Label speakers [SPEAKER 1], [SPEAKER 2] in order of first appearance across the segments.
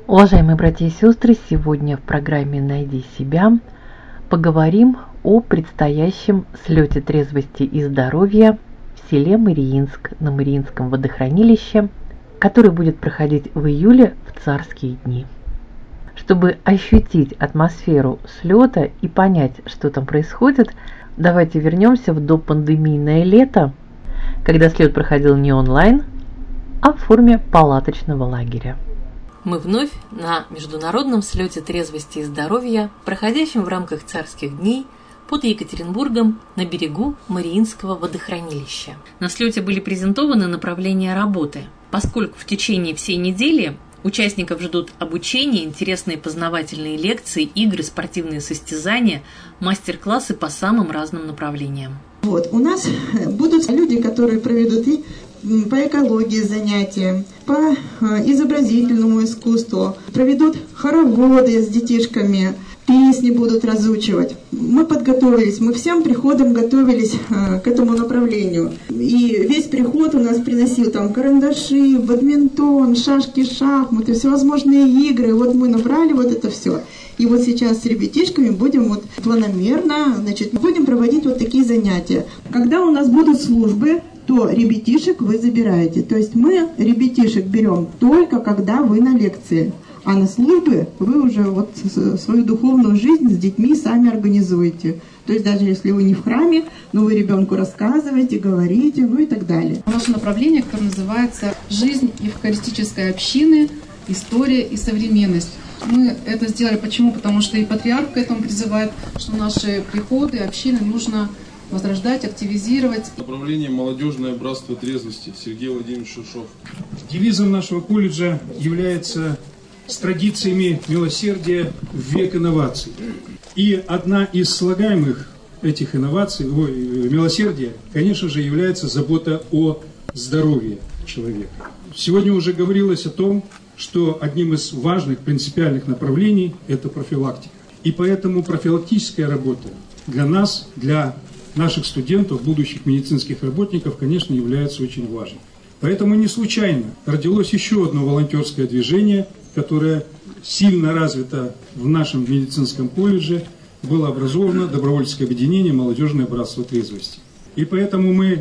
[SPEAKER 1] Уважаемые братья и сестры, сегодня в программе «Найди себя» поговорим о предстоящем слете трезвости и здоровья в селе Мариинск на Мариинском водохранилище, который будет проходить в июле в царские дни. Чтобы ощутить атмосферу слета и понять, что там происходит, давайте вернемся в допандемийное лето, когда слет проходил не онлайн, а в форме палаточного лагеря.
[SPEAKER 2] Мы вновь на международном слете трезвости и здоровья, проходящем в рамках царских дней под Екатеринбургом на берегу Мариинского водохранилища. На слете были презентованы направления работы, поскольку в течение всей недели участников ждут обучение, интересные познавательные лекции, игры, спортивные состязания, мастер-классы по самым разным направлениям.
[SPEAKER 3] У нас будут люди, которые проведут и по экологии занятия, по изобразительному искусству, проведут хороводы с детишками, песни будут разучивать. Мы подготовились, мы всем приходом готовились к этому направлению. И весь приход у нас приносил там карандаши, бадминтон, шашки, шахматы, всевозможные игры. Мы набрали это все. И сейчас с ребятишками будем планомерно, будем проводить такие занятия. Когда у нас будут службы, то ребятишек вы забираете. То есть мы ребятишек берем только когда вы на лекции. А на службы вы уже свою духовную жизнь с детьми сами организуете. То есть даже если вы не в храме, но вы ребенку рассказываете, говорите, и так далее.
[SPEAKER 4] Наше направление, которое называется «Жизнь евхаристической общины. История и современность». Мы это сделали почему? Потому что и патриарх к этому призывает, что наши приходы, общины нужно возрождать, активизировать.
[SPEAKER 5] Направление «Молодежное братство трезвости» Сергей Владимирович Шишов.
[SPEAKER 6] Девизом нашего колледжа является «С традициями милосердия в век инноваций». И одна из слагаемых этих инноваций, милосердия, конечно же, является забота о здоровье человека. Сегодня уже говорилось о том, что одним из важных принципиальных направлений – это профилактика. И поэтому профилактическая работа для нас, для наших студентов, будущих медицинских работников, конечно, является очень важной. Поэтому не случайно родилось еще одно волонтерское движение, которое сильно развито в нашем медицинском колледже. Было образовано добровольческое объединение «Молодежное братство трезвости». И поэтому мы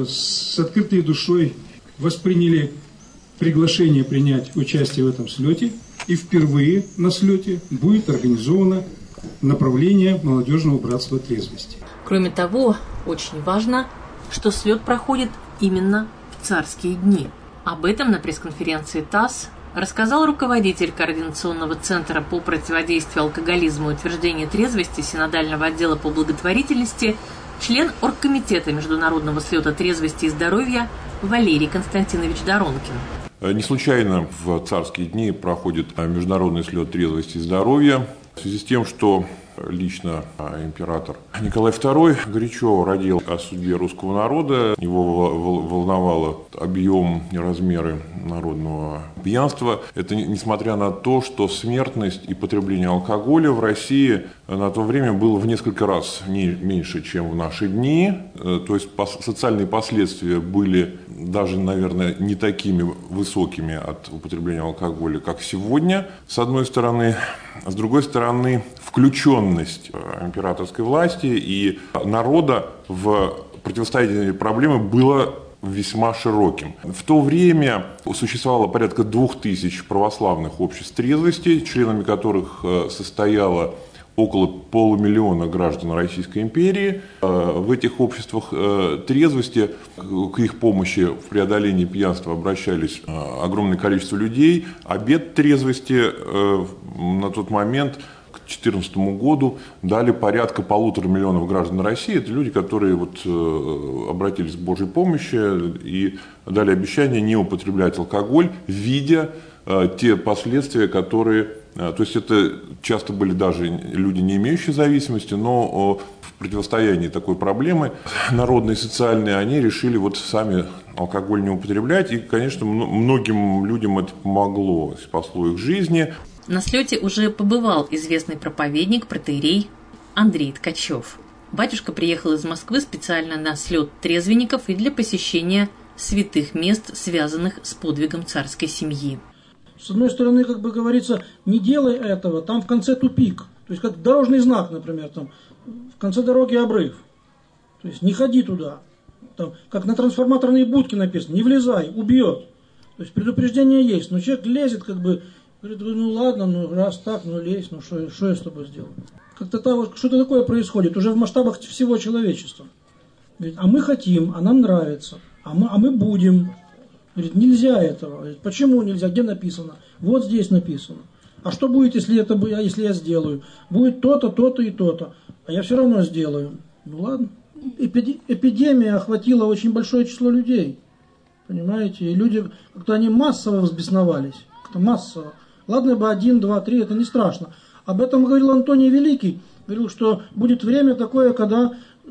[SPEAKER 6] с открытой душой восприняли приглашение принять участие в этом слете. И впервые на слете будет организовано направление «Молодежного братства трезвости».
[SPEAKER 2] Кроме того, очень важно, что слет проходит именно в царские дни. Об этом на пресс-конференции ТАСС рассказал руководитель Координационного центра по противодействию алкоголизму и утверждению трезвости Синодального отдела по благотворительности, член оргкомитета Международного слета трезвости и здоровья Валерий Константинович Доронкин.
[SPEAKER 7] Не случайно в царские дни проходит международный слет трезвости и здоровья. В связи с тем, что лично император Николай II горячо родил о судьбе русского народа, его волновало объем и размеры народного пьянства. Это несмотря на то, что смертность и потребление алкоголя в России на то время было в несколько раз меньше, чем в наши дни. То есть социальные последствия были даже, наверное, не такими высокими от употребления алкоголя, как сегодня, с одной стороны. А с другой стороны, включенность императорской власти и народа в противостояние проблемы была весьма широким. В то время существовало порядка 2000 православных обществ трезвости, членами которых состояло около 500 000 граждан Российской империи. В этих обществах трезвости к их помощи в преодолении пьянства обращались огромное количество людей. Обет трезвости на тот момент, к 2014 году, дали порядка 1,5 миллиона граждан России. Это люди, которые обратились к Божьей помощи и дали обещание не употреблять алкоголь, видя те последствия, которые... То есть это часто были даже люди, не имеющие зависимости, но в противостоянии такой проблемы народной, социальной, они решили сами алкоголь не употреблять. И, конечно, многим людям это помогло, спасло их жизни.
[SPEAKER 2] На слете уже побывал известный проповедник, протоиерей Андрей Ткачев. Батюшка приехал из Москвы специально на слет трезвенников и для посещения святых мест, связанных с подвигом царской семьи.
[SPEAKER 8] С одной стороны, как бы говорится, не делай этого, там в конце тупик. То есть как дорожный знак, например, там в конце дороги обрыв. То есть не ходи туда. Там, как на трансформаторной будке написано, не влезай, убьет. То есть предупреждение есть, но человек лезет, как бы, говорит, ну ладно, ну раз так, ну лезь, ну что я с тобой сделал? Как-то что-то такое происходит, уже в масштабах всего человечества. Говорит, а мы хотим, а нам нравится, а мы будем. Говорит, нельзя этого. Говорит, почему нельзя? Где написано? Вот здесь написано. А что будет, если я сделаю? Будет то-то, то-то и то-то. А я все равно сделаю. Ну ладно. Эпидемия охватила очень большое число людей. Понимаете? И люди, как-то они массово взбесновались. Как-то массово. Ладно бы 1, 2, 3, это не страшно. Об этом говорил Антоний Великий. Говорил, что будет время такое, когда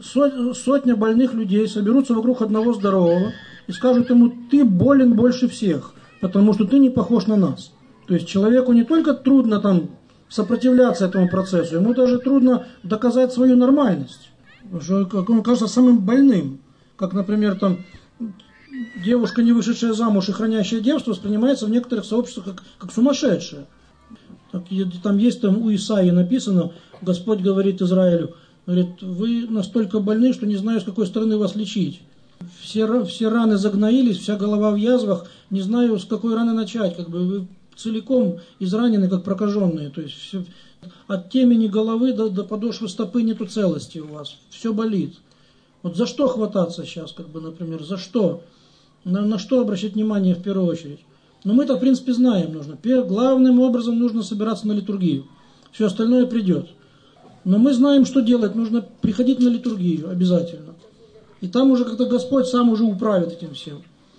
[SPEAKER 8] сотня больных людей соберутся вокруг одного здорового и скажут ему, ты болен больше всех, потому что ты не похож на нас. То есть человеку не только трудно там сопротивляться этому процессу, ему даже трудно доказать свою нормальность. Потому что он кажется самым больным. Как, например, там девушка, не вышедшая замуж и хранящая девство, воспринимается в некоторых сообществах как сумасшедшая. Там есть у Исаии написано, Господь говорит Израилю, говорит, вы настолько больны, что не знаю, с какой стороны вас лечить. Все раны загноились, вся голова в язвах, не знаю, с какой раны начать. Как бы вы целиком изранены, как прокаженные. То есть все, от темени головы до подошвы стопы нету целости у вас. Все болит. Вот за что хвататься сейчас, как бы, например, за что? На что обращать внимание в первую очередь? Но мы-то, в принципе, знаем, нужно. Главным образом нужно собираться на литургию. Все остальное придет. Но мы знаем, что делать. Нужно приходить на литургию обязательно. И там уже как-то Господь сам уже управит этим всем.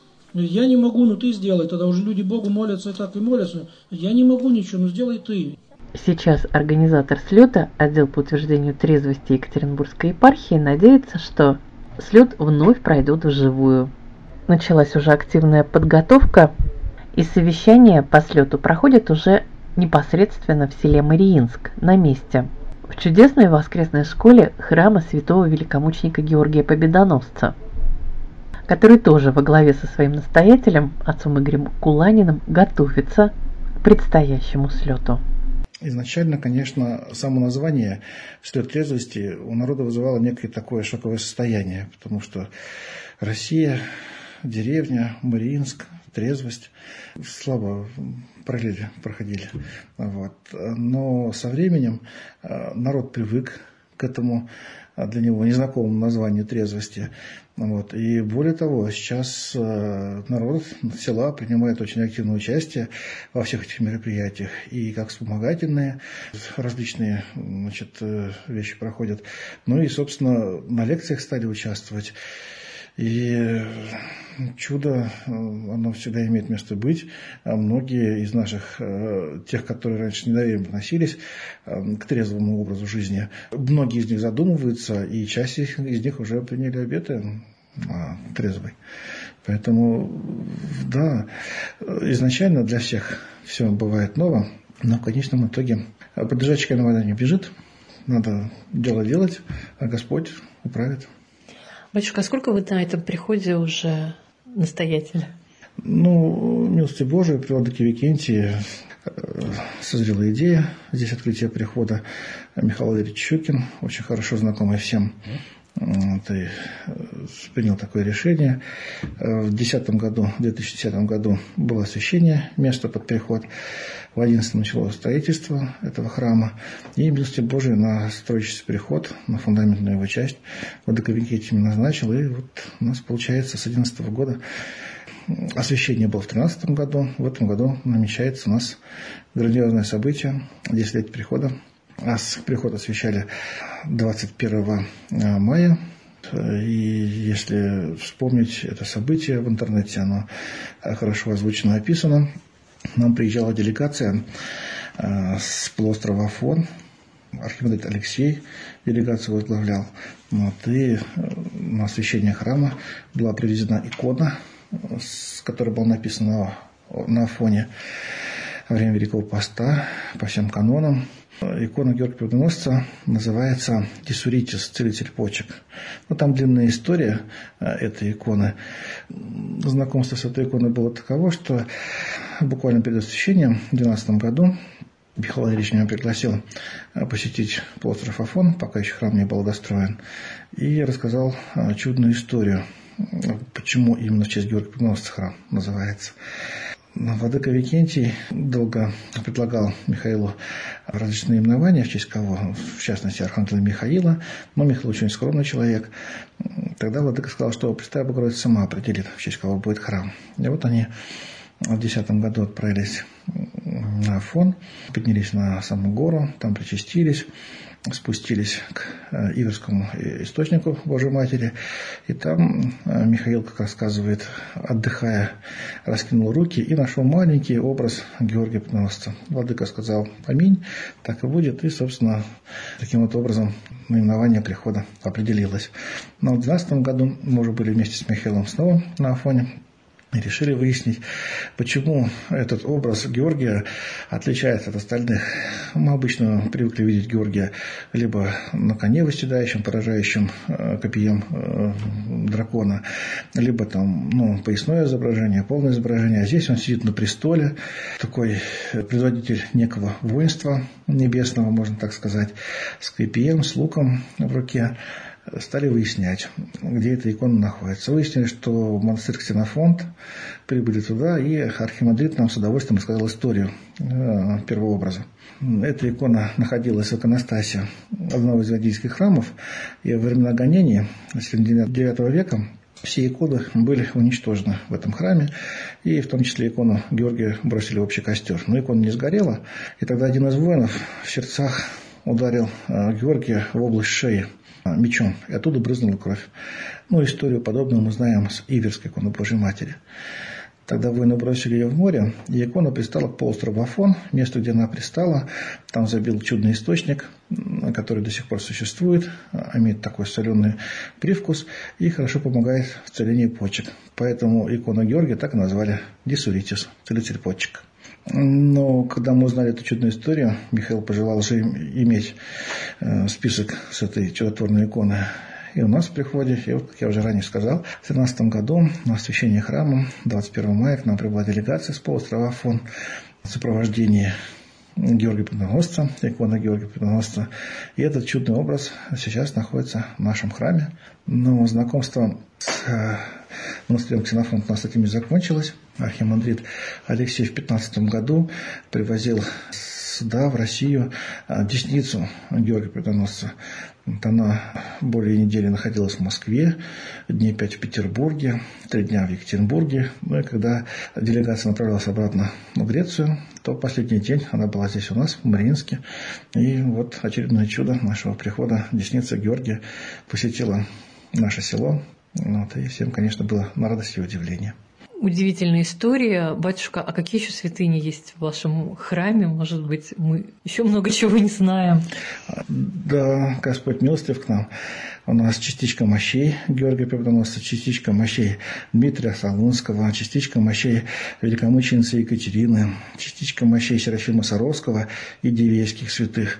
[SPEAKER 8] Я не могу, ну ты сделай. Тогда уже люди Богу молятся и так и молятся. Я не могу ничего, ну сделай ты.
[SPEAKER 1] Сейчас организатор слета, отдел по утверждению трезвости Екатеринбургской епархии, надеется, что слет вновь пройдет вживую. Началась уже активная подготовка, и совещания по слету проходят уже непосредственно в селе Мариинск, на месте, в чудесной воскресной школе храма святого великомученика Георгия Победоносца, который тоже во главе со своим настоятелем, отцом Игорем Куланиным, готовится к предстоящему слету.
[SPEAKER 9] Изначально, конечно, само название «Слет трезвости» у народа вызывало некое такое шоковое состояние, потому что Россия, деревня, Мариинск, трезвость слабо параллели проходили. Вот. Но со временем народ привык к этому для него незнакомому названию трезвости. Вот. И более того, сейчас народ села принимает очень активное участие во всех этих мероприятиях. И как вспомогательные различные вещи проходят. Ну и, собственно, на лекциях стали участвовать. И чудо, оно всегда имеет место быть. Многие из наших, тех, которые раньше с недоверием относились к трезвому образу жизни, многие из них задумываются, и часть из них уже приняли обеты трезвой. Поэтому, да, изначально для всех все бывает ново, но в конечном итоге подержачка на вода не бежит, надо дело делать, а Господь управит.
[SPEAKER 2] Батюшка, а сколько вы на этом приходе уже настоятель?
[SPEAKER 9] Милости Божией, при владыке Викентии созрела идея здесь открытия прихода. Михаил Валерьевич Щукин, очень хорошо знакомый всем, принял такое решение. В 2010 году было освящение места под приход. В 2011 началось строительство этого храма. И, милости Божией, на строящийся приход, на фундаментную его часть, владыка Викентий назначил. И вот у нас получается с 2011 года освящение было в 2013 году. В этом году намечается у нас грандиозное событие, 10-летие прихода. Приход освящали 21 мая. И если вспомнить это событие в интернете, оно хорошо озвучено, описано. Нам приезжала делегация с полуострова Афон. Архимандрит Алексей делегацию возглавлял. И на освящение храма была привезена икона, с которой было написано на Афоне во время Великого Поста по всем канонам. икона Георгия Победоносца называется Десуритис, целитель почек. Там длинная история этой иконы. Знакомство с этой иконой было таково, что буквально перед освящением в 2012 году Михаил Андреевич меня пригласил посетить полуостров Афон, пока еще храм не был достроен, и рассказал чудную историю, почему именно в честь Георгия Победоносца храм называется. Владыка Викентий долго предлагал Михаилу различные именования, в честь кого, в частности, архангела Михаила, но Михаил очень скромный человек. Тогда владыка сказал, что Пресвятая Богородица сама определит, в честь кого будет храм. И вот они в 2010 году отправились на Афон, поднялись на саму гору, там причастились, спустились к Иверскому источнику Божьей Матери, и там Михаил, как рассказывает, отдыхая, раскинул руки и нашел маленький образ Георгия Победоносца. Владыка сказал «Аминь», так и будет, и, собственно, таким вот образом наименование прихода определилось. Но в 2012 году мы уже были вместе с Михаилом снова на Афоне, и решили выяснить, почему этот образ Георгия отличается от остальных. Мы обычно привыкли видеть Георгия либо на коне восседающем, поражающем копьем дракона, либо там, поясное изображение, полное изображение. А здесь он сидит на престоле, такой предводитель некого воинства небесного, можно так сказать, с копьем, с луком в руке. Стали выяснять, где эта икона находится. Выяснили, что монастырь Ксенофонт, прибыли туда, и архимандрит нам с удовольствием рассказал историю первообраза. Эта икона находилась в иконостасе одного из византийских храмов, и во времена гонений в середине IX века все иконы были уничтожены в этом храме, и в том числе икону Георгия бросили в общий костер. Но икона не сгорела, и тогда один из воинов в сердцах ударил Георгия в область шеи мечом, и оттуда брызнула кровь. Историю подобную мы знаем с Иверской иконы Божьей Матери. Тогда воины бросили ее в море, и икона пристала к полуострову Афон, место, где она пристала. Там забил чудный источник, который до сих пор существует, имеет такой соленый привкус и хорошо помогает в целении почек. Поэтому икону Георгия так и назвали Десуритис, целитель почек. Но когда мы узнали эту чудную историю, Михаил пожелал же иметь список с этой чудотворной иконы и у нас в приходе. И вот, как я уже ранее сказал, в 2013 году на освящение храма 21 мая к нам прибыла делегация с полуострова Афон в сопровождении Георгия Победоносца, икона Георгия Победоносца. И этот чудный образ сейчас находится в нашем храме. Но знакомство с монастырем Ксенофонт у нас этим не закончилось. Архимандрит Алексей в 2015 году привозил сюда, в Россию, десницу Георгия Победоносца. Она более недели находилась в Москве, дней 5 в Петербурге, 3 дня в Екатеринбурге. И когда делегация направлялась обратно в Грецию, то последний день она была здесь у нас, в Мариинске. И вот очередное чудо нашего прихода, десница Георгия посетила наше село. И всем, конечно, было на радость и удивление.
[SPEAKER 2] Удивительная история. Батюшка, а какие еще святыни есть в вашем храме? Может быть, мы еще много чего не знаем?
[SPEAKER 9] Да, Господь милостив к нам. У нас частичка мощей Георгия Победоносца, частичка мощей Дмитрия Солунского, частичка мощей великомученицы Екатерины, частичка мощей Серафима Саровского и Дивейских святых.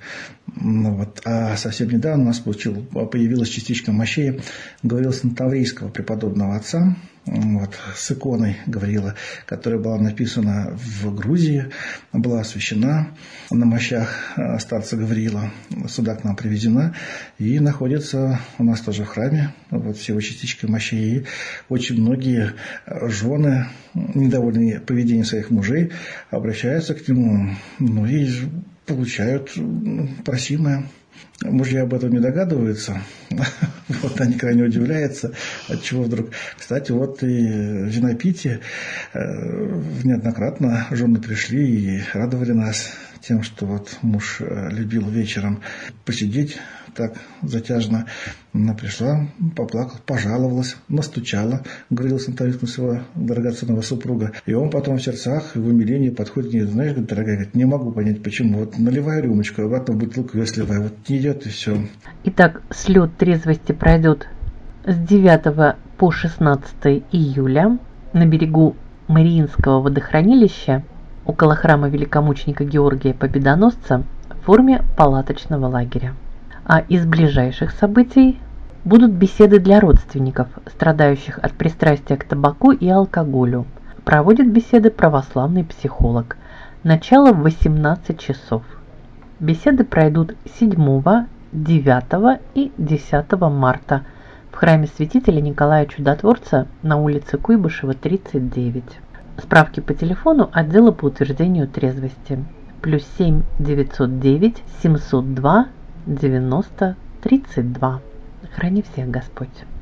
[SPEAKER 9] А совсем недавно у нас появилась частичка мощей Гавриила Таврийского, преподобного отца, с иконой Гавриила, которая была написана в Грузии, была освящена на мощах старца Гавриила, сюда к нам привезена и находится у нас тоже в храме, всего частички мощей. И очень многие жены, недовольные поведением своих мужей, обращаются к нему, и получают просимое. Мужья об этом не догадываются, они крайне удивляются, отчего вдруг. Кстати, и в Зинопите неоднократно жены пришли и радовали нас тем, что муж любил вечером посидеть так затяжно. Она пришла, поплакала, пожаловалась, настучала, говорила с Антонинским своего драгоценного супруга. И он потом в сердцах и в умилении подходит к ней: знаешь, говорит, дорогая, говорит, не могу понять, почему. Наливай рюмочку, обратно в бутылку ее сливай. Не идет, и все.
[SPEAKER 1] Итак, слет трезвости пройдет с 9 по 16 июля на берегу Мариинского водохранилища около храма великомученика Георгия Победоносца форме палаточного лагеря. А из ближайших событий будут беседы для родственников, страдающих от пристрастия к табаку и алкоголю. Проводит беседы православный психолог. Начало в 18 часов. Беседы пройдут 7, 9 и 10 марта в храме святителя Николая Чудотворца на улице Куйбышева, 39. Справки по телефону отдела по утверждению трезвости. +7 909 702 90 32. Храни всех Господь.